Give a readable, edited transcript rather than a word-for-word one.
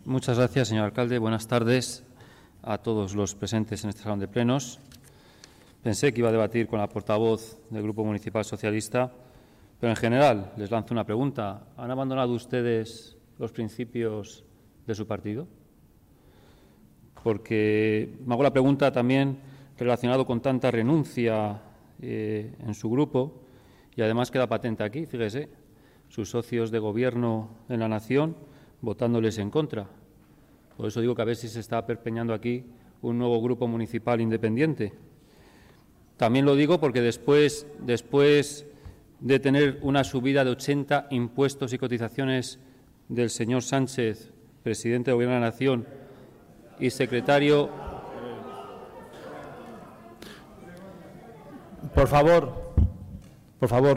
Muchas gracias, señor alcalde. Buenas tardes a todos los presentes en este salón de plenos. Pensé que iba a debatir con la portavoz del Grupo Municipal Socialista, pero en general les lanzo una pregunta. ¿Han abandonado ustedes los principios de su partido? Porque me hago la pregunta también relacionado con tanta renuncia en su grupo y además queda patente aquí, fíjese, sus socios de gobierno en la nación votándoles en contra. Por eso digo que a ver si se está perpeñando aquí un nuevo grupo municipal independiente. También lo digo porque después de tener una subida de 80 impuestos y cotizaciones del señor Sánchez, presidente del Gobierno de la Nación y secretario... Por favor,